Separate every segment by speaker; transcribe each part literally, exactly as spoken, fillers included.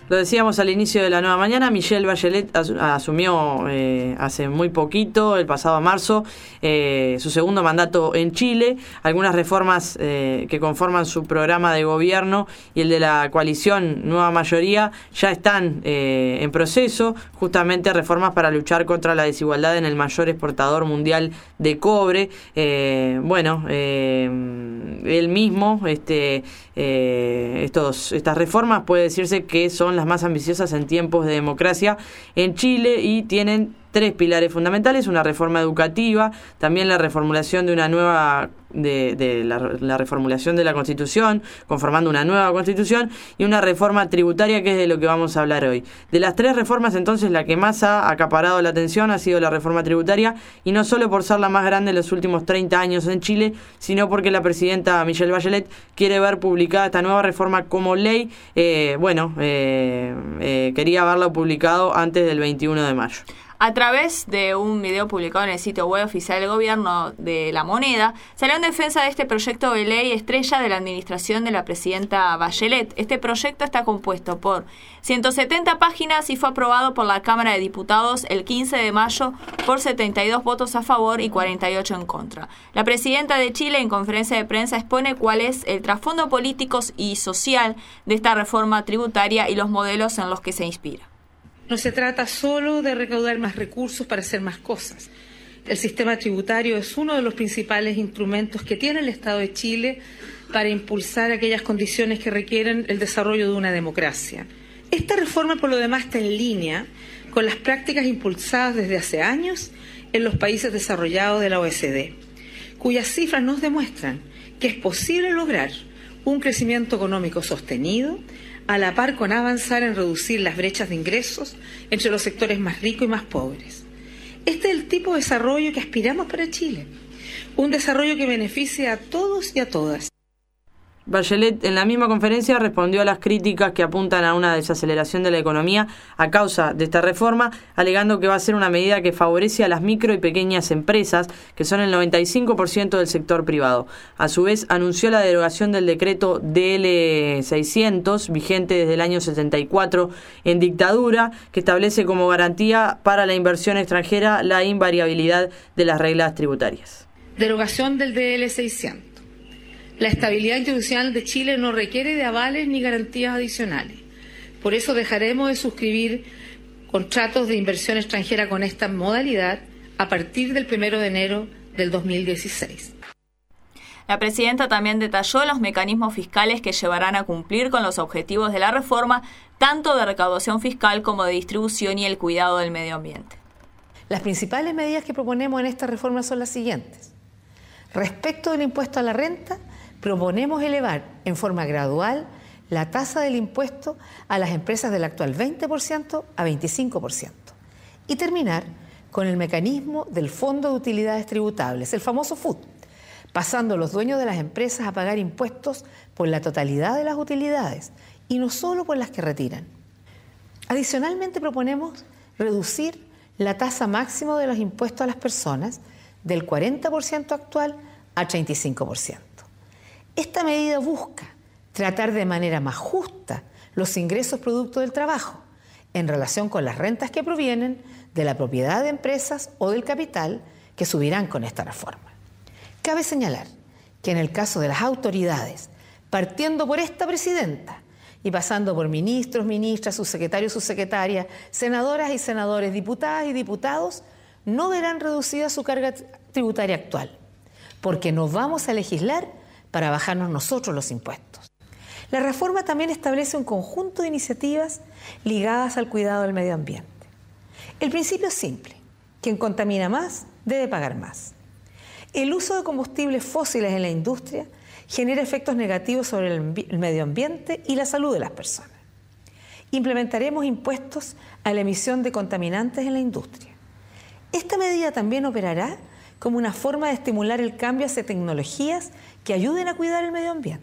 Speaker 1: Lo decíamos al inicio de la nueva mañana, Michelle Bachelet as asumió eh, hace muy poquito, el pasado marzo, eh, su segundo mandato en Chile. Algunas reformas eh, que conforman su programa de gobierno y el de la coalición Nueva Mayoría ya están eh, en proceso, justamente reformas para luchar contra la desigualdad en el mayor exportador mundial de cobre. Eh, bueno, eh, él mismo, este, eh, estos, estas reformas puede decirse que son las más ambiciosas en tiempos de democracia en Chile y tienen tres pilares fundamentales: una reforma educativa, también la reformulación de una nueva de, de la, la reformulación de la Constitución, conformando una nueva Constitución, y una reforma tributaria, que es de lo que vamos a hablar hoy. De las tres reformas, entonces, la que más ha acaparado la atención ha sido la reforma tributaria, y no solo por ser la más grande en los últimos treinta años en Chile, sino porque la presidenta Michelle Bachelet quiere ver publicada esta nueva reforma como ley. Eh, bueno, eh, eh, quería verla publicado antes del veintiuno de mayo.
Speaker 2: A través de un video publicado en el sitio web oficial del gobierno de La Moneda, salió en defensa de este proyecto de ley estrella de la administración de la presidenta Bachelet. Este proyecto está compuesto por ciento setenta páginas y fue aprobado por la Cámara de Diputados el quince de mayo por setenta y dos votos a favor y cuarenta y ocho en contra. La presidenta de Chile, en conferencia de prensa, expone cuál es el trasfondo político y social de esta reforma tributaria y los modelos en los que se inspira.
Speaker 3: No se trata solo de recaudar más recursos para hacer más cosas. El sistema tributario es uno de los principales instrumentos que tiene el Estado de Chile para impulsar aquellas condiciones que requieren el desarrollo de una democracia. Esta reforma, por lo demás, está en línea con las prácticas impulsadas desde hace años en los países desarrollados de la O E C D, cuyas cifras nos demuestran que es posible lograr un crecimiento económico sostenido, a la par con avanzar en reducir las brechas de ingresos entre los sectores más ricos y más pobres. Este es el tipo de desarrollo que aspiramos para Chile, un desarrollo que beneficie a todos y a todas.
Speaker 1: Bachelet, en la misma conferencia, respondió a las críticas que apuntan a una desaceleración de la economía a causa de esta reforma, alegando que va a ser una medida que favorece a las micro y pequeñas empresas, que son el noventa y cinco por ciento del sector privado. A su vez, anunció la derogación del decreto D L seiscientos, vigente desde el año setenta y cuatro en dictadura, que establece como garantía para la inversión extranjera la invariabilidad de las reglas tributarias.
Speaker 3: Derogación del D L seiscientos. La estabilidad institucional de Chile no requiere de avales ni garantías adicionales. Por eso dejaremos de suscribir contratos de inversión extranjera con esta modalidad a partir del primero de enero del dos mil dieciséis.
Speaker 2: La presidenta también detalló los mecanismos fiscales que llevarán a cumplir con los objetivos de la reforma, tanto de recaudación fiscal como de distribución y el cuidado del medio ambiente.
Speaker 4: Las principales medidas que proponemos en esta reforma son las siguientes. Respecto del impuesto a la renta, proponemos elevar en forma gradual la tasa del impuesto a las empresas del actual veinte por ciento a veinticinco por ciento y terminar con el mecanismo del Fondo de Utilidades Tributables, el famoso F U T, pasando los dueños de las empresas a pagar impuestos por la totalidad de las utilidades y no solo por las que retiran. Adicionalmente, proponemos reducir la tasa máxima de los impuestos a las personas del cuarenta por ciento actual a treinta y cinco por ciento. Esta medida busca tratar de manera más justa los ingresos producto del trabajo en relación con las rentas que provienen de la propiedad de empresas o del capital que subirán con esta reforma. Cabe señalar que en el caso de las autoridades, partiendo por esta presidenta y pasando por ministros, ministras, subsecretarios, subsecretarias, senadoras y senadores, diputadas y diputados, no verán reducida su carga tributaria actual, porque no vamos a legislar para bajarnos nosotros los impuestos. La reforma también establece un conjunto de iniciativas ligadas al cuidado del medio ambiente. El principio es simple: quien contamina más debe pagar más. El uso de combustibles fósiles en la industria genera efectos negativos sobre el medio ambiente y la salud de las personas. Implementaremos impuestos a la emisión de contaminantes en la industria. Esta medida también operará como una forma de estimular el cambio hacia tecnologías que ayuden a cuidar el medio ambiente.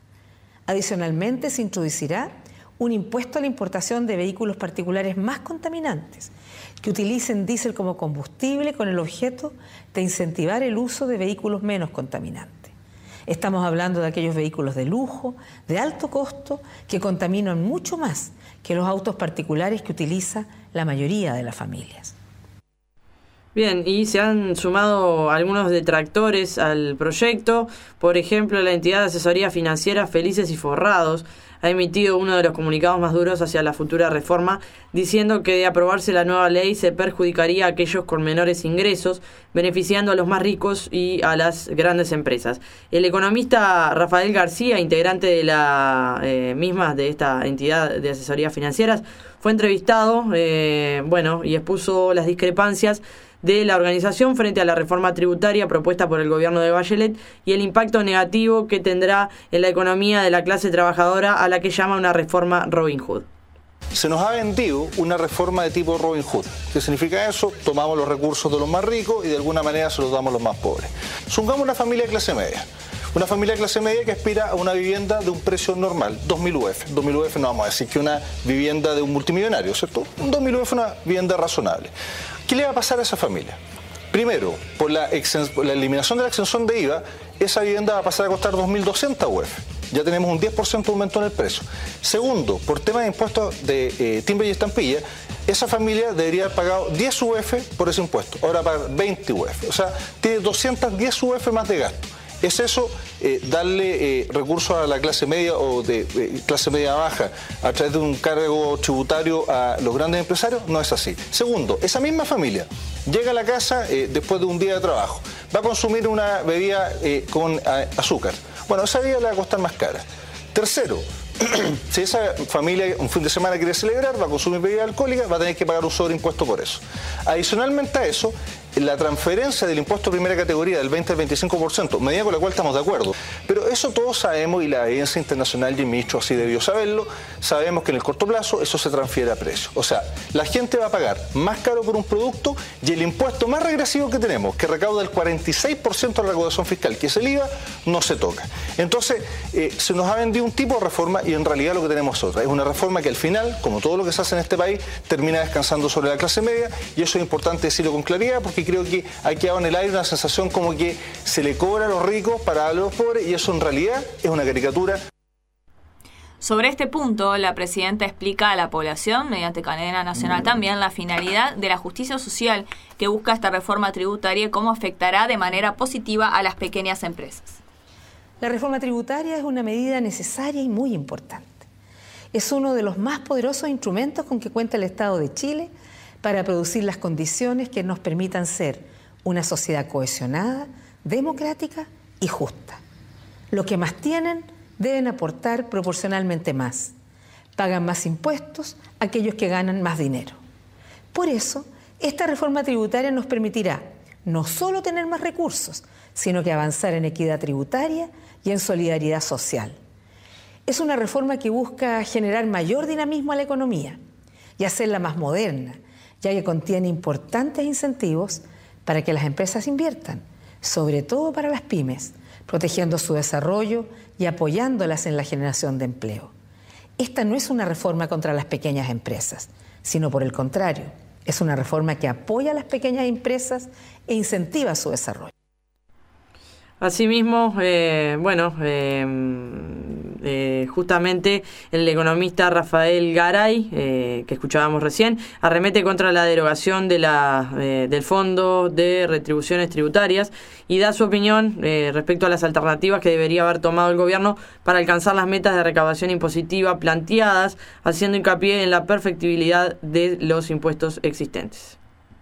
Speaker 4: Adicionalmente, se introducirá un impuesto a la importación de vehículos particulares más contaminantes, que utilicen diésel como combustible con el objeto de incentivar el uso de vehículos menos contaminantes. Estamos hablando de aquellos vehículos de lujo, de alto costo, que contaminan mucho más que los autos particulares que utiliza la mayoría de las familias.
Speaker 1: Bien, y se han sumado algunos detractores al proyecto. Por ejemplo, la entidad de asesoría financiera Felices y Forrados ha emitido uno de los comunicados más duros hacia la futura reforma, diciendo que de aprobarse la nueva ley se perjudicaría a aquellos con menores ingresos, beneficiando a los más ricos y a las grandes empresas. El economista Rafael García, integrante de la eh, misma de esta entidad de asesoría financieras, fue entrevistado, eh, bueno, y expuso las discrepancias de la organización frente a la reforma tributaria propuesta por el gobierno de Bachelet y el impacto negativo que tendrá en la economía de la clase trabajadora, a la que llama una reforma Robin Hood.
Speaker 5: Se nos ha vendido una reforma de tipo Robin Hood. ¿Qué significa eso? Tomamos los recursos de los más ricos y de alguna manera se los damos a los más pobres. Supongamos una familia de clase media. Una familia de clase media que aspira a una vivienda de un precio normal, dos mil U F. dos mil U F no vamos a decir que una vivienda de un multimillonario, ¿cierto? Un dos mil U F es una vivienda razonable. ¿Qué le va a pasar a esa familia? Primero, por la, por la eliminación de la exención de I V A, esa vivienda va a pasar a costar dos mil doscientos U F. Ya tenemos un diez por ciento de aumento en el precio. Segundo, por tema de impuestos de eh, timbre y estampilla, esa familia debería haber pagado diez U F por ese impuesto. Ahora paga veinte U F. O sea, tiene doscientos diez U F más de gasto. ¿Es eso eh, darle eh, recursos a la clase media o de eh, clase media baja a través de un cargo tributario a los grandes empresarios? No es así. Segundo, esa misma familia llega a la casa eh, después de un día de trabajo, va a consumir una bebida eh, con a, azúcar. Bueno, esa bebida le va a costar más cara. Tercero, si esa familia un fin de semana quiere celebrar, va a consumir bebida alcohólica, va a tener que pagar un sobreimpuesto por eso. Adicionalmente a eso, la transferencia del impuesto de primera categoría del veinte al veinticinco por ciento, medida con la cual estamos de acuerdo. Pero eso todos sabemos, y la evidencia internacional, y el ministro así debió saberlo, sabemos que en el corto plazo eso se transfiere a precio. O sea, la gente va a pagar más caro por un producto y el impuesto más regresivo que tenemos, que recauda el cuarenta y seis por ciento de la recaudación fiscal, que es el I V A, no se toca. Entonces, eh, se nos ha vendido un tipo de reforma y en realidad lo que tenemos es otra. Es una reforma que al final, como todo lo que se hace en este país, termina descansando sobre la clase media, y eso es importante decirlo con claridad, porque creo que ha quedado en el aire una sensación como que se le cobra a los ricos para darle a los pobres, y eso en realidad es una caricatura.
Speaker 2: Sobre este punto, la presidenta explica a la población, mediante cadena nacional también, la finalidad de la justicia social que busca esta reforma tributaria y cómo afectará de manera positiva a las pequeñas empresas.
Speaker 4: La reforma tributaria es una medida necesaria y muy importante. Es uno de los más poderosos instrumentos con que cuenta el Estado de Chile para producir las condiciones que nos permitan ser una sociedad cohesionada, democrática y justa. Los que más tienen deben aportar proporcionalmente más. Pagan más impuestos aquellos que ganan más dinero. Por eso, esta reforma tributaria nos permitirá no solo tener más recursos, sino que avanzar en equidad tributaria y en solidaridad social. Es una reforma que busca generar mayor dinamismo a la economía y hacerla más moderna, ya que contiene importantes incentivos para que las empresas inviertan, sobre todo para las pymes, protegiendo su desarrollo y apoyándolas en la generación de empleo. Esta no es una reforma contra las pequeñas empresas, sino por el contrario, es una reforma que apoya a las pequeñas empresas e incentiva su desarrollo.
Speaker 1: Asimismo, eh, bueno, eh, eh, justamente el economista Rafael Garay, eh, que escuchábamos recién, arremete contra la derogación de la, eh, del Fondo de Retribuciones Tributarias y da su opinión eh, respecto a las alternativas que debería haber tomado el gobierno para alcanzar las metas de recaudación impositiva planteadas, haciendo hincapié en la perfectibilidad de los impuestos existentes.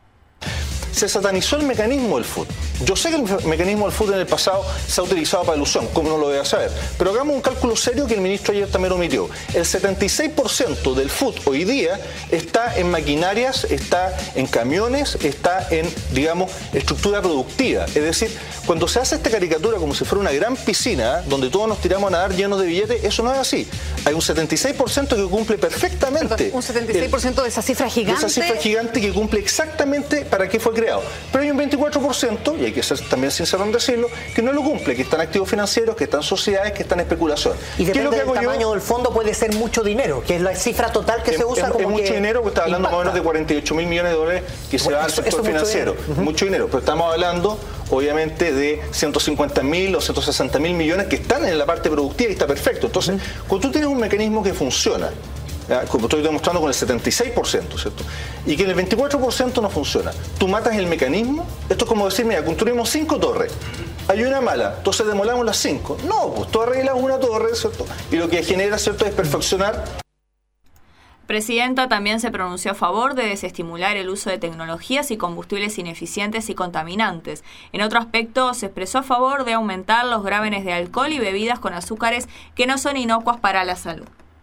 Speaker 5: Se satanizó el mecanismo del F U D. Yo sé que el mecanismo del F U D en el pasado se ha utilizado para ilusión, como no lo voy a saber, pero hagamos un cálculo serio que el ministro ayer también omitió. El setenta y seis por ciento del F U D hoy día está en maquinarias, está en camiones, está en, digamos, estructura productiva. Es decir, cuando se hace esta caricatura como si fuera una gran piscina, ¿eh? donde todos nos tiramos a nadar llenos de billetes, eso no es así. Hay un setenta y seis por ciento que cumple perfectamente.
Speaker 6: Perdón, un setenta y seis por ciento
Speaker 5: el,
Speaker 6: de esa cifra gigante.
Speaker 5: De esa cifra gigante que cumple exactamente para qué fue creado. Pero hay un veinticuatro por ciento, y hay que ser también sincero en decirlo, que no lo cumple, que están activos financieros, que están sociedades, que están en especulación.
Speaker 6: Y depende
Speaker 5: ¿Qué es lo que
Speaker 6: del
Speaker 5: hago
Speaker 6: tamaño
Speaker 5: yo?
Speaker 6: del fondo, puede ser mucho dinero, que es la cifra total que
Speaker 5: es,
Speaker 6: se usa
Speaker 5: es,
Speaker 6: como
Speaker 5: es mucho
Speaker 6: que
Speaker 5: dinero, porque está hablando
Speaker 6: impacta.
Speaker 5: más o menos de cuarenta y ocho mil millones de dólares que se
Speaker 6: Bueno,
Speaker 5: va al
Speaker 6: eso,
Speaker 5: sector
Speaker 6: eso
Speaker 5: financiero.
Speaker 6: Mucho dinero. Uh-huh.
Speaker 5: Mucho dinero, pero estamos hablando obviamente, de ciento cincuenta mil o ciento sesenta mil millones que están en la parte productiva y está perfecto. Entonces, uh-huh. cuando tú tienes un mecanismo que funciona, como estoy demostrando con el setenta y seis por ciento, ¿cierto? Y que en el veinticuatro por ciento no funciona, tú matas el mecanismo. Esto es como decir, mira, construimos cinco torres, hay una mala, entonces demolamos las cinco. No, pues tú arreglas una torre, ¿cierto? Y lo que genera, ¿cierto?, es perfeccionar.
Speaker 2: Presidenta también se pronunció a favor de desestimular el uso de tecnologías y combustibles ineficientes y contaminantes. En otro aspecto, se expresó a favor de aumentar los grámenes de alcohol y bebidas con azúcares que no son inocuas para la salud.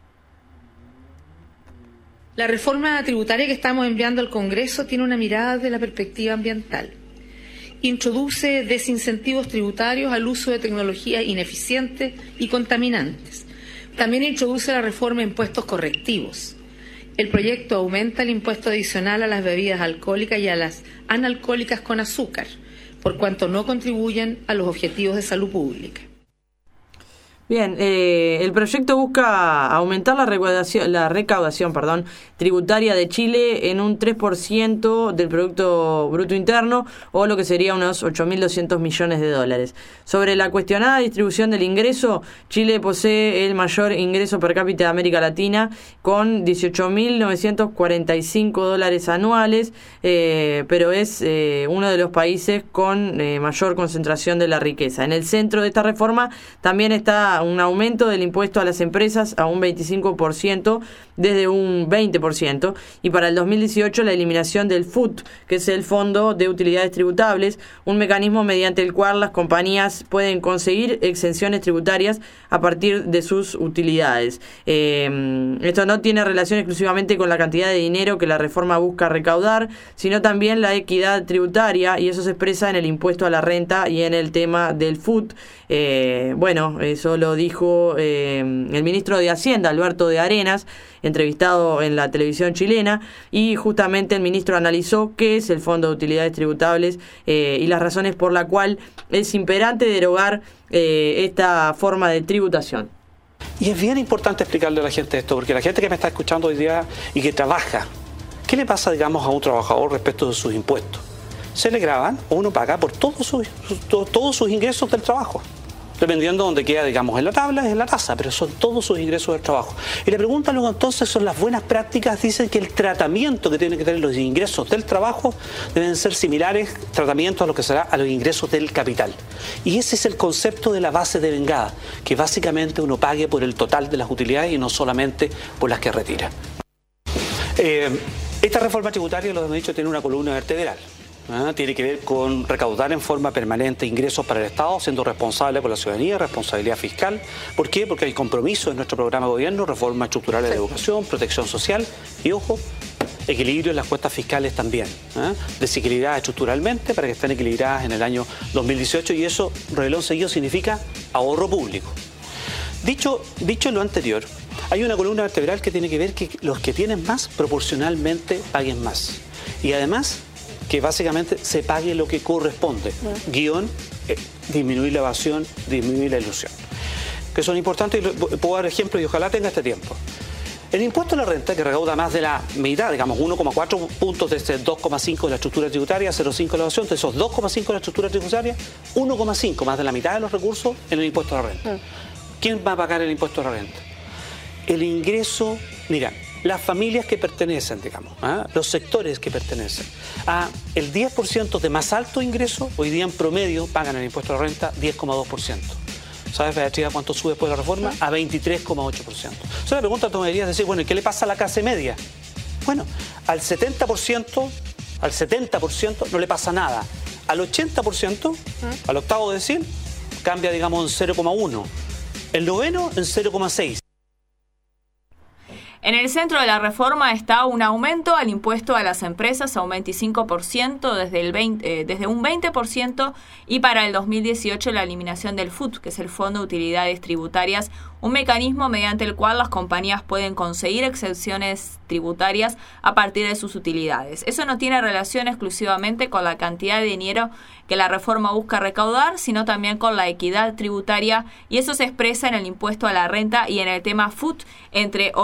Speaker 3: La reforma tributaria que estamos enviando al Congreso tiene una mirada desde la perspectiva ambiental. Introduce desincentivos tributarios al uso de tecnologías ineficientes y contaminantes. También introduce la reforma de impuestos correctivos. El proyecto aumenta el impuesto adicional a las bebidas alcohólicas y a las analcohólicas con azúcar, por cuanto no contribuyen a los objetivos de salud pública.
Speaker 1: Bien, eh, el proyecto busca aumentar la recaudación, la recaudación perdón, tributaria de Chile en un tres por ciento del Producto Bruto Interno, o lo que sería unos ocho mil doscientos millones de dólares. Sobre la cuestionada distribución del ingreso, Chile posee el mayor ingreso per cápita de América Latina, con dieciocho mil novecientos cuarenta y cinco dólares anuales, eh, pero es eh, uno de los países con eh, mayor concentración de la riqueza. En el centro de esta reforma también está un aumento del impuesto a las empresas a un veinticinco por ciento desde un veinte por ciento, y para el dos mil dieciocho la eliminación del F U T, que es el Fondo de Utilidades Tributables, un mecanismo mediante el cual las compañías pueden conseguir exenciones tributarias a partir de sus utilidades. Eh, esto no tiene relación exclusivamente con la cantidad de dinero que la reforma busca recaudar, sino también la equidad tributaria, y eso se expresa en el impuesto a la renta y en el tema del F U T. Eh, bueno, eso lo dijo eh, el ministro de Hacienda, Alberto de Arenas, entrevistado en la televisión chilena, y justamente el ministro analizó qué es el Fondo de Utilidades Tributables eh, y las razones por la cual es imperante derogar eh, esta forma de tributación.
Speaker 7: Y es bien importante explicarle a la gente esto, porque la gente que me está escuchando hoy día y que trabaja, ¿qué le pasa, digamos, a un trabajador respecto de sus impuestos? Se le graban, o uno paga por todos sus, todos sus ingresos del trabajo. Dependiendo de donde queda, digamos, en la tabla, es en la tasa, pero son todos sus ingresos del trabajo. Y la pregunta luego entonces son las buenas prácticas. Dicen que el tratamiento que tienen que tener los ingresos del trabajo deben ser similares tratamientos a lo que será a los ingresos del capital. Y ese es el concepto de la base de vengada, que básicamente uno pague por el total de las utilidades y no solamente por las que retira. Eh, esta reforma tributaria, lo hemos dicho, tiene una columna vertebral. ¿Ah? Tiene que ver con recaudar en forma permanente ingresos para el Estado, siendo responsable por la ciudadanía, responsabilidad fiscal. ¿Por qué? Porque hay compromiso en nuestro programa de gobierno, reformas estructurales de educación, protección social y, ojo, equilibrio en las cuentas fiscales también. ¿Ah? Desequilibradas estructuralmente para que estén equilibradas en el año dos mil dieciocho, y eso, revelón seguido, significa ahorro público. Dicho, dicho lo anterior, hay una columna vertebral que tiene que ver que los que tienen más proporcionalmente paguen más. Y además, que básicamente se pague lo que corresponde, uh-huh. guión, eh, disminuir la evasión, disminuir la ilusión. Que son importantes, y puedo dar ejemplos y ojalá tenga este tiempo. El impuesto a la renta, que recauda más de la mitad, digamos uno coma cuatro puntos de este dos coma cinco de la estructura tributaria, cero coma cinco de la evasión, de esos dos coma cinco de la estructura tributaria, uno coma cinco, más de la mitad de los recursos en el impuesto a la renta. Uh-huh. ¿Quién va a pagar el impuesto a la renta? El ingreso, mira, las familias que pertenecen, digamos, ¿ah? los sectores que pertenecen a el diez por ciento de más alto ingreso, hoy día en promedio pagan el impuesto a la renta diez coma dos por ciento. ¿Sabes, Beatriz, cuánto sube después de la reforma? A veintitrés coma ocho por ciento. Entonces la pregunta tú me deberías decir, bueno, ¿y qué le pasa a la clase media? Bueno, al setenta por ciento, al setenta por ciento no le pasa nada. Al ochenta por ciento, al octavo decil, cambia, digamos, en cero coma uno. El noveno en cero coma seis.
Speaker 2: En el centro de la reforma está un aumento al impuesto a las empresas a un veinticinco por ciento desde, el veinte, eh, desde un veinte por ciento, y para el dos mil dieciocho la eliminación del F U T, que es el Fondo de Utilidades Tributarias, un mecanismo mediante el cual las compañías pueden conseguir exenciones tributarias a partir de sus utilidades. Eso no tiene relación exclusivamente con la cantidad de dinero que la reforma busca recaudar, sino también con la equidad tributaria, y eso se expresa en el impuesto a la renta y en el tema F U T, entre otros puntos.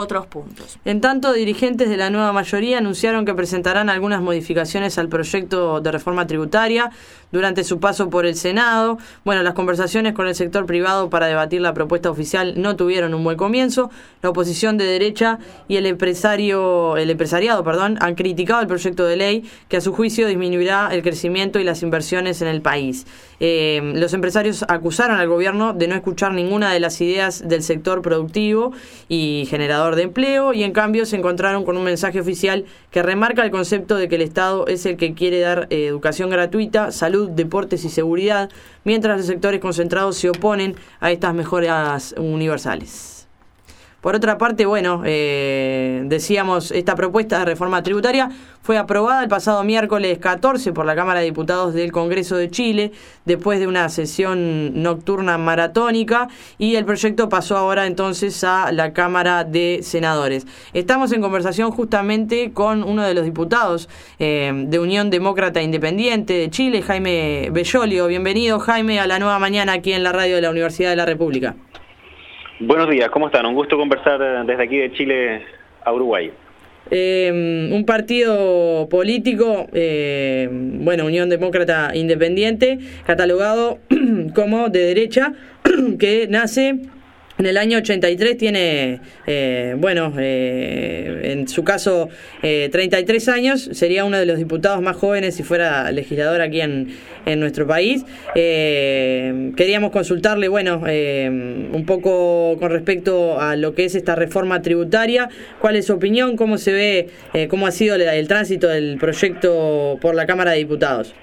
Speaker 2: puntos.
Speaker 1: En tanto, dirigentes de la nueva mayoría anunciaron que presentarán algunas modificaciones al proyecto de reforma tributaria durante su paso por el Senado. Bueno, las conversaciones con el sector privado para debatir la propuesta oficial no tuvieron un buen comienzo. La oposición de derecha y el empresario, el empresariado, perdón, han criticado el proyecto de ley que a su juicio disminuirá el crecimiento y las inversiones en el país. Eh, los empresarios acusaron al gobierno de no escuchar ninguna de las ideas del sector productivo y generador de empleo, y en cambio se encontraron con un mensaje oficial que remarca el concepto de que el Estado es el que quiere dar eh, educación gratuita, salud, deportes y seguridad, mientras los sectores concentrados se oponen a estas mejoras universales. Por otra parte, bueno, eh, decíamos, esta propuesta de reforma tributaria fue aprobada el pasado miércoles catorce por la Cámara de Diputados del Congreso de Chile, después de una sesión nocturna maratónica, y el proyecto pasó ahora entonces a la Cámara de Senadores. Estamos en conversación justamente con uno de los diputados eh, de Unión Demócrata Independiente de Chile, Jaime Bellolio. Bienvenido, Jaime, a La Nueva Mañana aquí en la radio de la Universidad de la República.
Speaker 8: Buenos días, ¿cómo están? Un gusto conversar desde aquí de Chile a Uruguay.
Speaker 1: Eh, un partido político, eh, bueno, Unión Demócrata Independiente, catalogado como de derecha, que nace en el año ochenta y tres, tiene, eh, bueno, eh, en su caso, eh, treinta y tres años, sería uno de los diputados más jóvenes si fuera legislador aquí en, en nuestro país. Eh, queríamos consultarle, bueno, eh, un poco con respecto a lo que es esta reforma tributaria. ¿Cuál es su opinión? ¿Cómo se ve, eh, cómo ha sido el, el tránsito del proyecto por la Cámara de Diputados?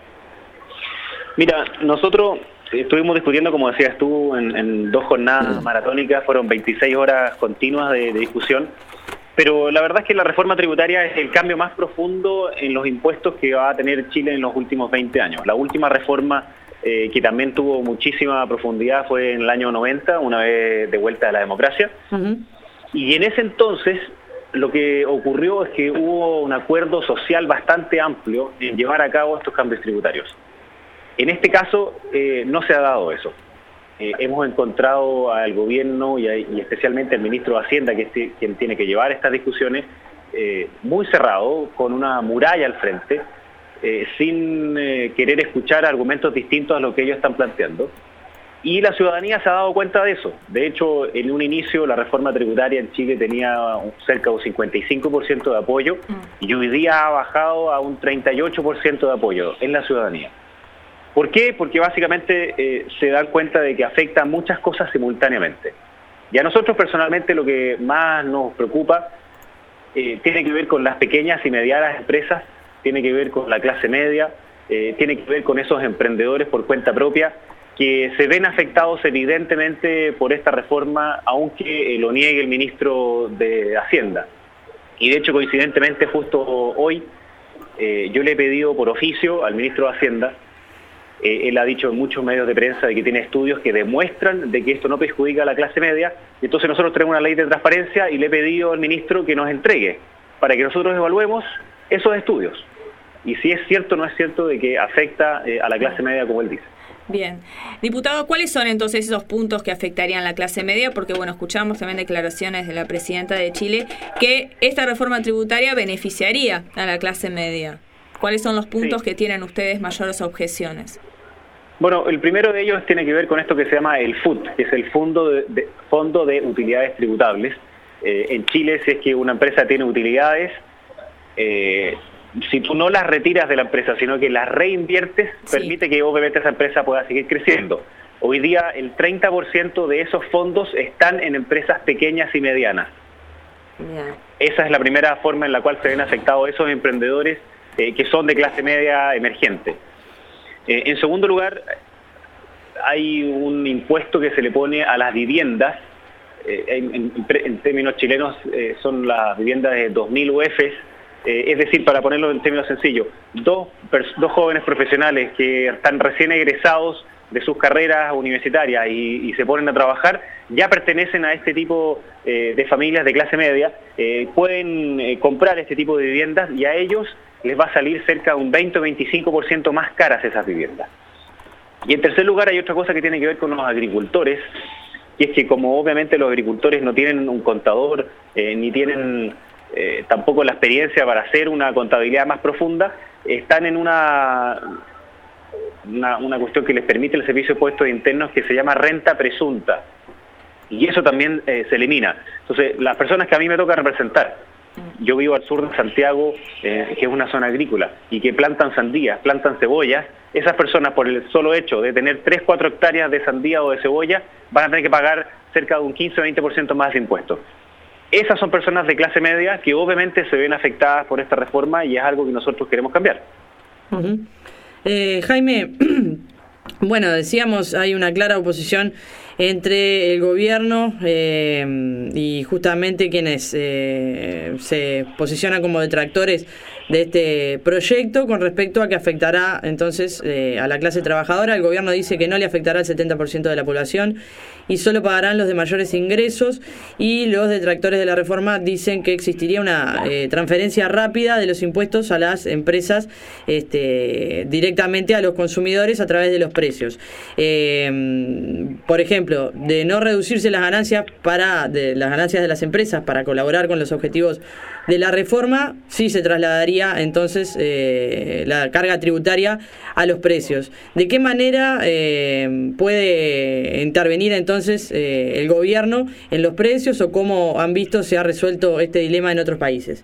Speaker 8: Mira, nosotros estuvimos discutiendo, como decías tú, en, en dos jornadas maratónicas, fueron veintiséis horas continuas de, de discusión, pero la verdad es que la reforma tributaria es el cambio más profundo en los impuestos que va a tener Chile en los últimos veinte años. La última reforma, eh, que también tuvo muchísima profundidad, fue en el año noventa, una vez de vuelta a la democracia, uh-huh. Y en ese entonces lo que ocurrió es que hubo un acuerdo social bastante amplio en llevar a cabo estos cambios tributarios. En este caso eh, no se ha dado eso. Eh, hemos encontrado al gobierno y, a, y especialmente al ministro de Hacienda, que es quien tiene que llevar estas discusiones, eh, muy cerrado, con una muralla al frente, eh, sin eh, querer escuchar argumentos distintos a lo que ellos están planteando. Y la ciudadanía se ha dado cuenta de eso. De hecho, en un inicio la reforma tributaria en Chile tenía cerca de un cincuenta y cinco por ciento de apoyo, y hoy día ha bajado a un treinta y ocho por ciento de apoyo en la ciudadanía. ¿Por qué? Porque básicamente eh, se dan cuenta de que afecta a muchas cosas simultáneamente. Y a nosotros personalmente lo que más nos preocupa eh, tiene que ver con las pequeñas y medianas empresas, tiene que ver con la clase media, eh, tiene que ver con esos emprendedores por cuenta propia que se ven afectados evidentemente por esta reforma, aunque eh, lo niegue el ministro de Hacienda. Y de hecho, coincidentemente, justo hoy, eh, yo le he pedido por oficio al ministro de Hacienda. Eh, él ha dicho en muchos medios de prensa de que tiene estudios que demuestran de que esto no perjudica a la clase media. Entonces nosotros tenemos una ley de transparencia y le he pedido al ministro que nos entregue para que nosotros evaluemos esos estudios. Y si es cierto o no es cierto de que afecta eh, a la clase media, como él dice.
Speaker 2: Bien. Diputado, ¿cuáles son entonces esos puntos que afectarían a la clase media? Porque, bueno, escuchamos también declaraciones de la presidenta de Chile que esta reforma tributaria beneficiaría a la clase media. ¿Cuáles son los puntos sí. que tienen ustedes mayores objeciones?
Speaker 8: Bueno, el primero de ellos tiene que ver con esto que se llama el F U T, que es el Fondo de, de, Fondo de Utilidades Tributables. Eh, en Chile, si es que una empresa tiene utilidades, eh, si tú no las retiras de la empresa, sino que las reinviertes, sí. permite que obviamente esa empresa pueda seguir creciendo. Hoy día el treinta por ciento de esos fondos están en empresas pequeñas y medianas. Yeah. Esa es la primera forma en la cual se ven afectados esos emprendedores eh, que son de clase media emergente. Eh, en segundo lugar, hay un impuesto que se le pone a las viviendas, eh, en, en, en términos chilenos eh, son las viviendas de dos mil U Fs, eh, es decir, para ponerlo en términos sencillos, dos, dos jóvenes profesionales que están recién egresados de sus carreras universitarias y, y se ponen a trabajar, ya pertenecen a este tipo eh, de familias de clase media, eh, pueden eh, comprar este tipo de viviendas y a ellos les va a salir cerca de un veinte o veinticinco por ciento más caras esas viviendas. Y en tercer lugar hay otra cosa que tiene que ver con los agricultores, y es que como obviamente los agricultores no tienen un contador, eh, ni tienen eh, tampoco la experiencia para hacer una contabilidad más profunda, están en una, una, una cuestión que les permite el Servicio de Impuestos Internos que se llama renta presunta, y eso también eh, se elimina. Entonces, las personas que a mí me toca representar, yo vivo al sur de Santiago, eh, que es una zona agrícola, y que plantan sandías, plantan cebollas, esas personas por el solo hecho de tener tres, cuatro hectáreas de sandía o de cebolla, van a tener que pagar cerca de un quince o veinte por ciento más de impuestos. Esas son personas de clase media que obviamente se ven afectadas por esta reforma y es algo que nosotros queremos cambiar.
Speaker 1: Uh-huh. eh, Jaime, bueno, decíamos, hay una clara oposición entre el gobierno eh, y justamente quienes eh, se posicionan como detractores de este proyecto con respecto a que afectará entonces eh, a la clase trabajadora. El gobierno dice que no le afectará al setenta por ciento de la población y solo pagarán los de mayores ingresos, y los detractores de la reforma dicen que existiría una eh, transferencia rápida de los impuestos a las empresas este, directamente a los consumidores a través de los precios. Eh, por ejemplo, de no reducirse las ganancias para de las ganancias de las empresas para colaborar con los objetivos de la reforma, sí se trasladaría entonces eh, la carga tributaria a los precios. ¿De qué manera eh, puede intervenir entonces eh, el gobierno en los precios, o cómo han visto se ha resuelto este dilema en otros países?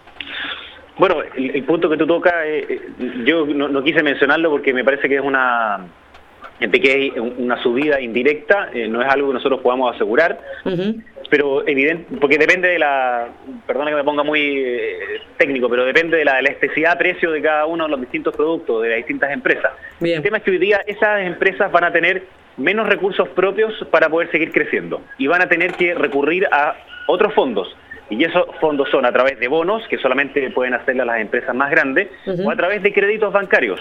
Speaker 8: Bueno, el, el punto que tú tocas, eh, yo no, no quise mencionarlo porque me parece que es una que es una subida indirecta, eh, no es algo que nosotros podamos asegurar. Uh-huh. Pero evidente, porque depende de la, perdona que me ponga muy eh, técnico, pero depende de la elasticidad a precio de cada uno de los distintos productos, de las distintas empresas. Bien. El tema es que hoy día esas empresas van a tener menos recursos propios para poder seguir creciendo y van a tener que recurrir a otros fondos. Y esos fondos son a través de bonos, que solamente pueden hacerle a las empresas más grandes, uh-huh. o a través de créditos bancarios.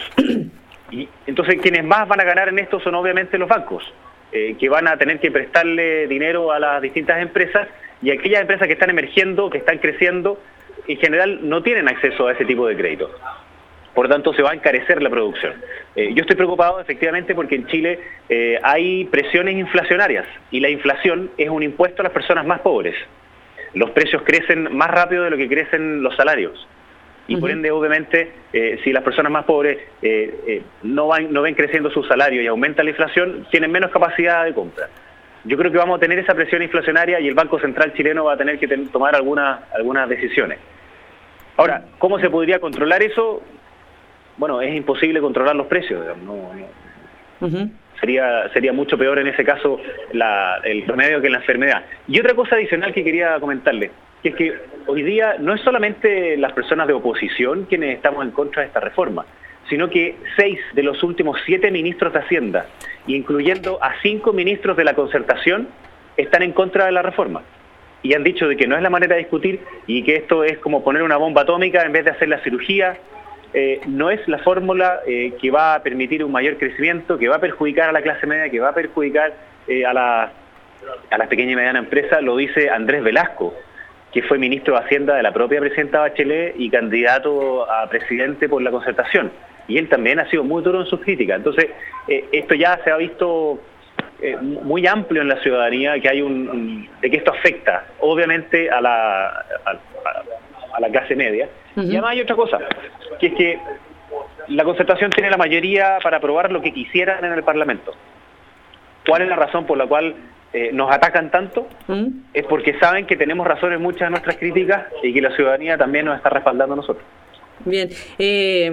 Speaker 8: Y entonces quienes más van a ganar en esto son obviamente los bancos, eh, que van a tener que prestarle dinero a las distintas empresas, y aquellas empresas que están emergiendo, que están creciendo, en general no tienen acceso a ese tipo de créditos. Por lo tanto, se va a encarecer la producción. Eh, yo estoy preocupado efectivamente porque en Chile eh, hay presiones inflacionarias, y la inflación es un impuesto a las personas más pobres. Los precios crecen más rápido de lo que crecen los salarios. Y por ende, obviamente, eh, si las personas más pobres eh, eh, no van, no ven creciendo su salario y aumenta la inflación, tienen menos capacidad de compra. Yo creo que vamos a tener esa presión inflacionaria y el Banco Central chileno va a tener que ten, tomar algunas algunas decisiones. Ahora, ¿cómo se podría controlar eso? Bueno, es imposible controlar los precios, digamos, no, no. Uh-huh. Sería, sería mucho peor en ese caso la, el remedio que la enfermedad. Y otra cosa adicional que quería comentarle, que es que hoy día no es solamente las personas de oposición quienes estamos en contra de esta reforma, sino que seis de los últimos siete ministros de Hacienda, incluyendo a cinco ministros de la Concertación, están en contra de la reforma. Y han dicho de que no es la manera de discutir y que esto es como poner una bomba atómica en vez de hacer la cirugía. Eh, no es la fórmula eh, que va a permitir un mayor crecimiento, que va a perjudicar a la clase media, que va a perjudicar eh, a la a las pequeñas y medianas empresas. Lo dice Andrés Velasco, que fue ministro de Hacienda de la propia presidenta Bachelet y candidato a presidente por la Concertación. Y él también ha sido muy duro en sus críticas. Entonces, eh, esto ya se ha visto eh, muy amplio en la ciudadanía, que hay un, un de que esto afecta, obviamente, a la, a, a, a la clase media. Uh-huh. Y además hay otra cosa, que es que la Concertación tiene la mayoría para aprobar lo que quisieran en el Parlamento. ¿Cuál es la razón por la cual eh, nos atacan tanto? ¿Mm? Es porque saben que tenemos razones muchas en nuestras críticas y que la ciudadanía también nos está respaldando a nosotros.
Speaker 1: Bien, eh,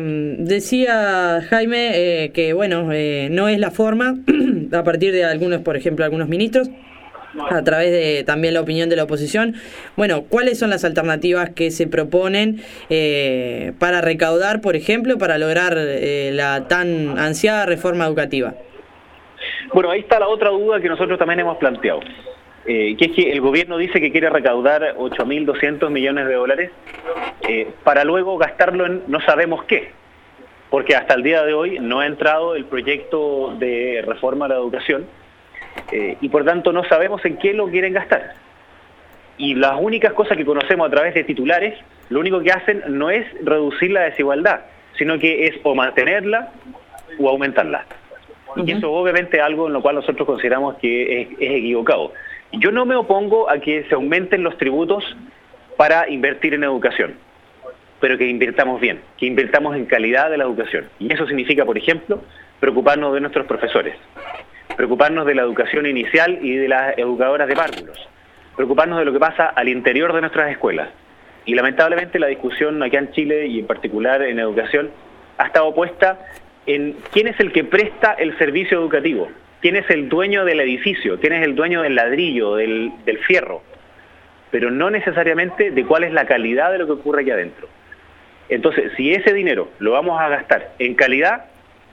Speaker 1: decía Jaime eh, que bueno, eh, no es la forma, a partir de algunos, por ejemplo, algunos ministros, a través de también la opinión de la oposición. Bueno, ¿cuáles son las alternativas que se proponen eh, para recaudar, por ejemplo, para lograr eh, la tan ansiada reforma educativa?
Speaker 8: Bueno, ahí está la otra duda que nosotros también hemos planteado, eh, que es que el gobierno dice que quiere recaudar ocho mil doscientos millones de dólares eh, para luego gastarlo en no sabemos qué, porque hasta el día de hoy no ha entrado el proyecto de reforma a la educación, eh, y por tanto no sabemos en qué lo quieren gastar. Y las únicas cosas que conocemos a través de titulares, lo único que hacen no es reducir la desigualdad, sino que es o mantenerla o aumentarla. Uh-huh. Y eso obviamente es algo en lo cual nosotros consideramos que es, es equivocado. Yo no me opongo a que se aumenten los tributos para invertir en educación, pero que invirtamos bien, que invirtamos en calidad de la educación. Y eso significa, por ejemplo, preocuparnos de nuestros profesores, preocuparnos de la educación inicial y de las educadoras de párvulos, preocuparnos de lo que pasa al interior de nuestras escuelas. Y lamentablemente la discusión aquí en Chile y en particular en educación ha estado puesta en quién es el que presta el servicio educativo, quién es el dueño del edificio, quién es el dueño del ladrillo, del, del fierro, pero no necesariamente de cuál es la calidad de lo que ocurre aquí adentro. Entonces, si ese dinero lo vamos a gastar en calidad,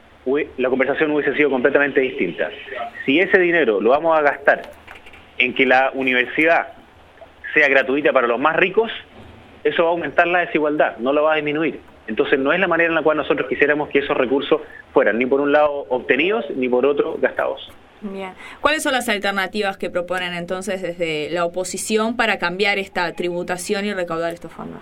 Speaker 8: la conversación hubiese sido completamente distinta. Si ese dinero lo vamos a gastar en que la universidad sea gratuita para los más ricos, eso va a aumentar la desigualdad, no lo va a disminuir. Entonces no es la manera en la cual nosotros quisiéramos que esos recursos fueran ni por un lado obtenidos ni por otro gastados.
Speaker 2: Bien. ¿Cuáles son las alternativas que proponen entonces desde la oposición para cambiar esta tributación y recaudar estos fondos?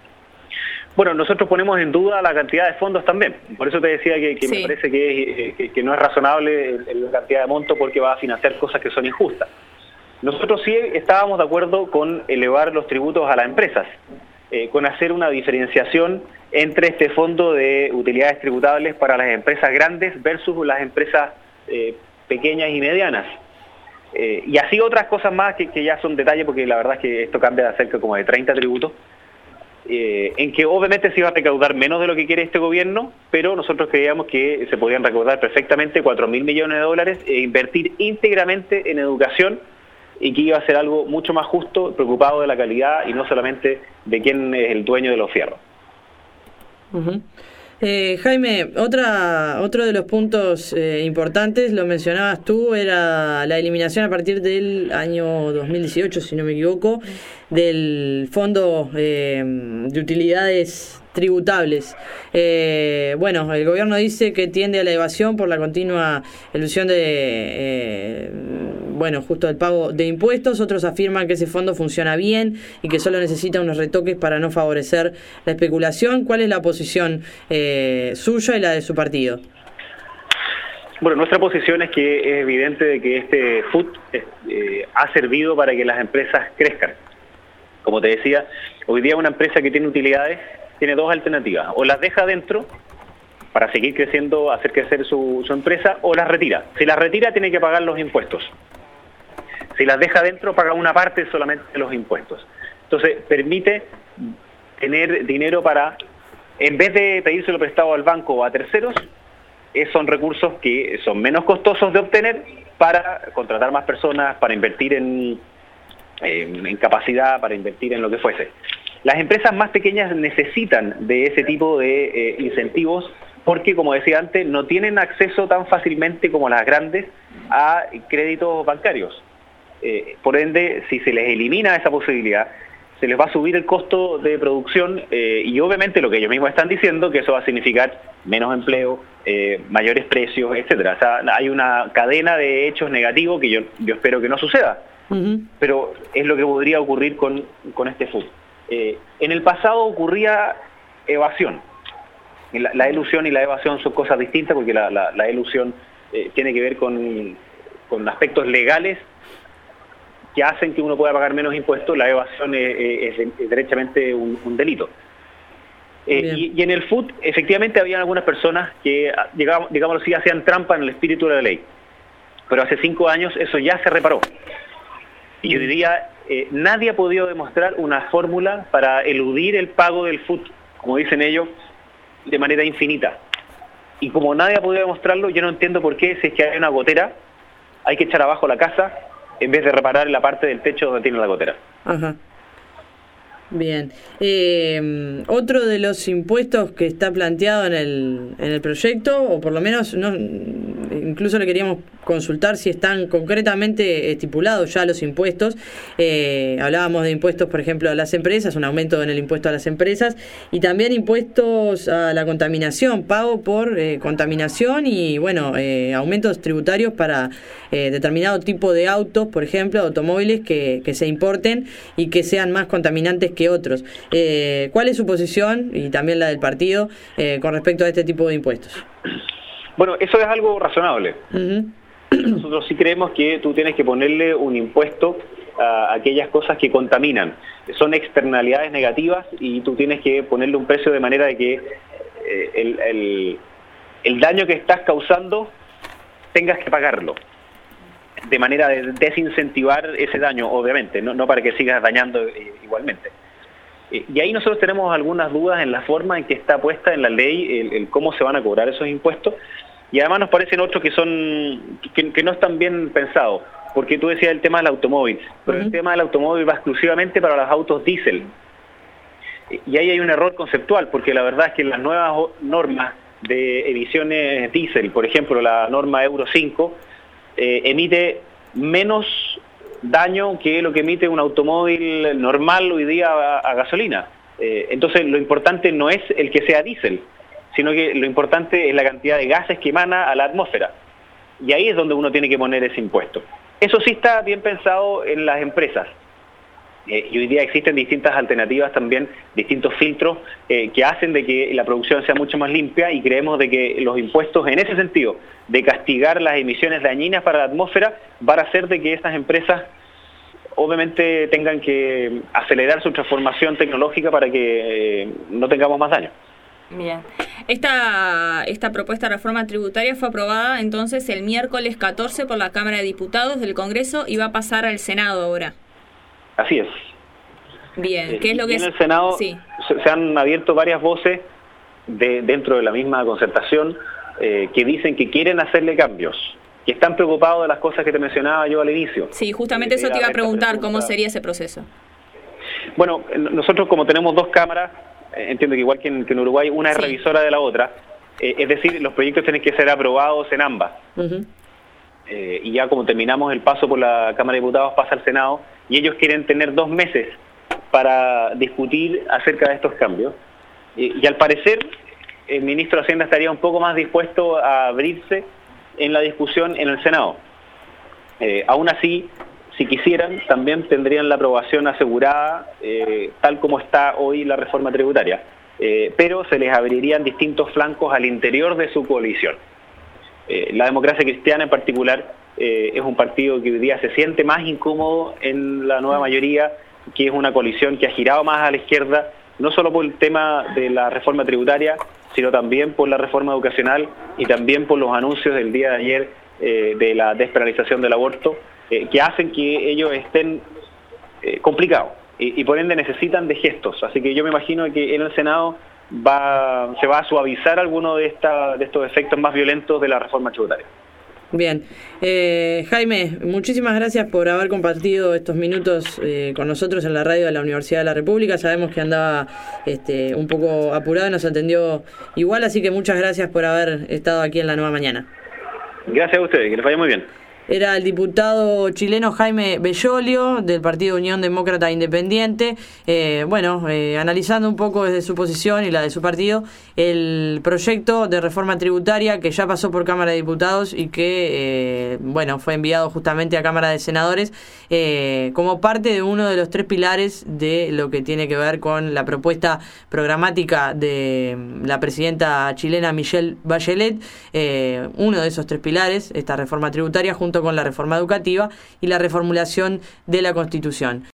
Speaker 8: Bueno, nosotros ponemos en duda la cantidad de fondos también. Por eso te decía que, que sí. me parece que, que, que no es razonable la cantidad de monto porque va a financiar cosas que son injustas. Nosotros sí estábamos de acuerdo con elevar los tributos a las empresas, eh, con hacer una diferenciación entre este fondo de utilidades tributables para las empresas grandes versus las empresas eh, pequeñas y medianas. Eh, y así otras cosas más que, que ya son detalles, porque la verdad es que esto cambia de cerca como de treinta tributos, eh, en que obviamente se iba a recaudar menos de lo que quiere este gobierno, pero nosotros creíamos que se podían recaudar perfectamente cuatro mil millones de dólares e invertir íntegramente en educación, y que iba a ser algo mucho más justo, preocupado de la calidad y no solamente de quién es el dueño de los fierros.
Speaker 1: Uh-huh. Eh, Jaime, otra, otro de los puntos eh, importantes, lo mencionabas tú, era la eliminación a partir del año dos mil dieciocho, si no me equivoco, del Fondo eh, de Utilidades Tributables. Eh, bueno, el gobierno dice que tiende a la evasión por la continua elusión de, eh, bueno, justo el pago de impuestos. Otros afirman que ese fondo funciona bien y que solo necesita unos retoques para no favorecer la especulación. ¿Cuál es la posición eh, suya y la de su partido?
Speaker 8: Bueno, nuestra posición es que es evidente de que este F U T eh, ha servido para que las empresas crezcan. Como te decía, hoy día una empresa que tiene utilidades tiene dos alternativas: o las deja adentro para seguir creciendo, hacer crecer su, su empresa, o las retira. Si las retira, tiene que pagar los impuestos. Si las deja adentro, paga una parte solamente de los impuestos. Entonces, permite tener dinero para, en vez de pedírselo prestado al banco o a terceros, eh, son recursos que son menos costosos de obtener para contratar más personas, para invertir en, en, en capacidad, para invertir en lo que fuese. Las empresas más pequeñas necesitan de ese tipo de eh, incentivos porque, como decía antes, no tienen acceso tan fácilmente como las grandes a créditos bancarios. Eh, por ende, si se les elimina esa posibilidad, se les va a subir el costo de producción eh, y obviamente lo que ellos mismos están diciendo, que eso va a significar menos empleo, eh, mayores precios, etcétera. O sea, hay una cadena de hechos negativos que yo, yo espero que no suceda, uh-huh. pero es lo que podría ocurrir con, con este F U T. Eh, en el pasado ocurría evasión. La, la elusión y la evasión son cosas distintas porque la, la, la elusión eh, tiene que ver con, con aspectos legales que hacen que uno pueda pagar menos impuestos. La evasión es, es, es derechamente un, un delito. Eh, y, y en el F U T efectivamente había algunas personas que, digamos, digamos así, hacían trampa en el espíritu de la ley. Pero hace cinco años eso ya se reparó. Y yo diría, eh, nadie ha podido demostrar una fórmula para eludir el pago del F U T, como dicen ellos, de manera infinita. Y como nadie ha podido demostrarlo, yo no entiendo por qué, si es que hay una gotera, hay que echar abajo la casa en vez de reparar la parte del techo donde tiene la gotera.
Speaker 1: Ajá. Bien. Eh, otro de los impuestos que está planteado en el, en el proyecto, o por lo menos no, incluso le queríamos consultar si están concretamente estipulados ya los impuestos. Eh, hablábamos de impuestos, por ejemplo, a las empresas, un aumento en el impuesto a las empresas, y también impuestos a la contaminación, pago por eh, contaminación y, bueno, eh, aumentos tributarios para eh, determinado tipo de autos, por ejemplo, automóviles que, que se importen y que sean más contaminantes que otros. Eh, ¿Cuál es su posición, y también la del partido, eh, con respecto a este tipo de impuestos?
Speaker 8: Bueno, eso es algo razonable.
Speaker 1: Uh-huh.
Speaker 8: Nosotros sí creemos que tú tienes que ponerle un impuesto a aquellas cosas que contaminan. Son externalidades negativas y tú tienes que ponerle un precio de manera de que eh, el, el, el daño que estás causando tengas que pagarlo. De manera de desincentivar ese daño, obviamente, no, no para que sigas dañando eh, igualmente. Eh, y ahí nosotros tenemos algunas dudas en la forma en que está puesta en la ley el, el cómo se van a cobrar esos impuestos. Y además nos parecen otros que son que, que no están bien pensados, porque tú decías el tema del automóvil, pero uh-huh. el tema del automóvil va exclusivamente para los autos diésel. Y ahí hay un error conceptual, porque la verdad es que las nuevas normas de emisiones diésel, por ejemplo la norma Euro cinco, eh, emite menos daño que lo que emite un automóvil normal hoy día a, a gasolina. Eh, entonces lo importante no es el que sea diésel, sino que lo importante es la cantidad de gases que emana a la atmósfera. Y ahí es donde uno tiene que poner ese impuesto. Eso sí está bien pensado en las empresas. Eh, y hoy día existen distintas alternativas también, distintos filtros eh, que hacen de que la producción sea mucho más limpia, y creemos de que los impuestos en ese sentido, de castigar las emisiones dañinas para la atmósfera, van a hacer de que estas empresas obviamente tengan que acelerar su transformación tecnológica para que eh, no tengamos más daño.
Speaker 2: Bien. Esta, esta propuesta de reforma tributaria fue aprobada entonces el miércoles catorce por la Cámara de Diputados del Congreso y va a pasar al Senado ahora.
Speaker 8: Así es.
Speaker 2: Bien, ¿qué es lo que
Speaker 8: en
Speaker 2: es?
Speaker 8: el Senado
Speaker 2: sí.
Speaker 8: se, se han abierto varias voces de, dentro de la misma concertación eh, que dicen que quieren hacerle cambios, que están preocupados de las cosas que te mencionaba yo al inicio.
Speaker 2: Sí, justamente eh, eso te iba a preguntar, ¿cómo sería ese proceso?
Speaker 8: Bueno, nosotros como tenemos dos cámaras, entiendo que igual que en, que en Uruguay, una es sí. revisora de la otra, eh, es decir, los proyectos tienen que ser aprobados en ambas. Uh-huh. Eh, y ya como terminamos el paso por la Cámara de Diputados, pasa al Senado, y ellos quieren tener dos meses para discutir acerca de estos cambios. Eh, y al parecer, el ministro de Hacienda estaría un poco más dispuesto a abrirse en la discusión en el Senado. Eh, aún así, si quisieran, también tendrían la aprobación asegurada, eh, tal como está hoy la reforma tributaria, eh, pero se les abrirían distintos flancos al interior de su coalición. Eh, la Democracia Cristiana en particular eh, es un partido que hoy día se siente más incómodo en la nueva mayoría, que es una coalición que ha girado más a la izquierda, no solo por el tema de la reforma tributaria, sino también por la reforma educacional y también por los anuncios del día de ayer eh, de la despenalización del aborto, Eh, que hacen que ellos estén eh, complicados y, y por ende necesitan de gestos. Así que yo me imagino que en el Senado va se va a suavizar alguno de, esta, de estos efectos más violentos de la reforma tributaria.
Speaker 1: Bien. Eh, Jaime, muchísimas gracias por haber compartido estos minutos eh, con nosotros en la radio de la Universidad de la República. Sabemos que andaba este, un poco apurado y nos atendió igual, así que muchas gracias por haber estado aquí en La Nueva Mañana.
Speaker 8: Gracias a ustedes, que les vaya muy bien.
Speaker 1: Era el diputado chileno Jaime Bellolio, del Partido Unión Demócrata Independiente, eh, bueno, eh, analizando un poco desde su posición y la de su partido, el proyecto de reforma tributaria que ya pasó por Cámara de Diputados y que, eh, bueno, fue enviado justamente a Cámara de Senadores eh, como parte de uno de los tres pilares de lo que tiene que ver con la propuesta programática de la presidenta chilena Michelle Bachelet, eh, uno de esos tres pilares, esta reforma tributaria, junto con la reforma educativa y la reformulación de la Constitución.